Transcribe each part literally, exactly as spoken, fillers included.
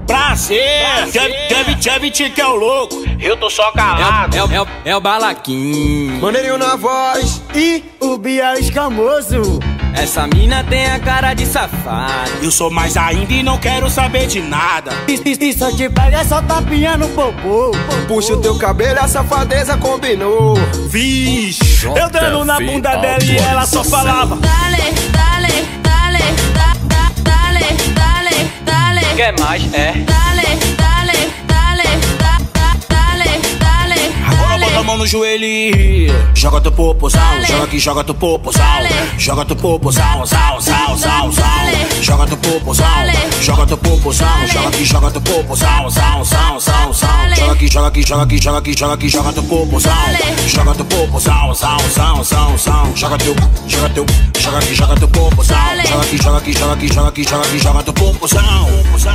Prazer, Chevy, Chevy, que é o louco. Eu tô só calado. É, é, é, é o Balaquim. Maneirinho na voz. E o Bia escamoso. Essa mina tem a cara de safado. Eu sou mais ainda e não quero saber de nada. E só te pega é só tapinha no popô. Puxa o teu cabelo, a safadeza combinou. Vixe, eu dando na bunda dela e ela só falava: Dale, dale, dale, da, da, dale, dale, dale. Quer mais? É. Dale, dale, dale, da, da, dale, dale. Agora bota a mão no joelho e joga teu popozão, joga aqui, joga teu popozão, joga teu popozão, zau, zau, zau, zau. Joga teu popozão, joga teu popozão, joga aqui, joga teu popozão, zau, zau, zau, zau. Joga aqui, joga aqui, joga aqui, joga aqui, joga aqui, joga teu popozão, joga teu popozão, zau, zau, zau, zau. Joga teu, joga teu, joga aqui, joga teu popozão, joga aqui, joga aqui, joga aqui, joga aqui, joga aqui, joga teu popozão.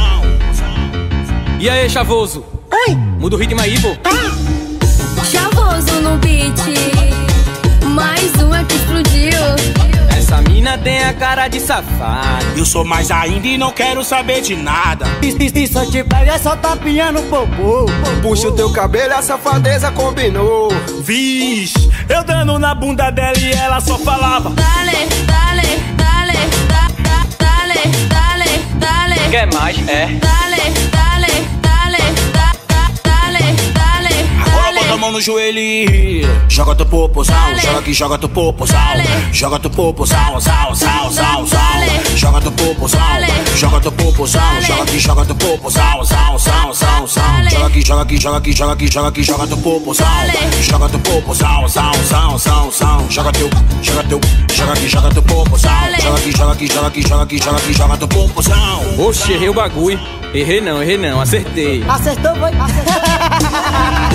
E aí, chavoso? Oi. Muda o ritmo aí, pô. Chavoso no beat. Mais uma que explodiu. Essa mina tem a cara de safado. Eu sou mais ainda e não quero saber de nada. E só te pega é só tapinha no popô. Puxa o teu cabelo, a safadeza combinou. Vixe, eu dando na bunda dela e ela só falava: Dale, dale, dale, da, da, dale, dale, dale. Quer mais? É. Dale, dale, dale, da, da, dale, dale. Agora bota a mão no joelho e joga teu popozão, joga aqui, joga teu popozão, joga teu popozão, zau, zau, zau, zau. Joga teu popozão, joga teu popozão, joga aqui, joga teu popozão, zau, zau, zau, zau. Joga aqui, joga aqui, joga aqui, joga aqui, joga aqui, joga teu popozão, joga teu popozão, zau, zau, zau, zau. Joga teu, joga teu, joga aqui, joga teu popozão, joga aqui, joga aqui, joga aqui, joga aqui, joga aqui, joga teu popozão. Oxe, errei o bagulho. Errei não, errei não, acertei. Acertou, foi? Acertou.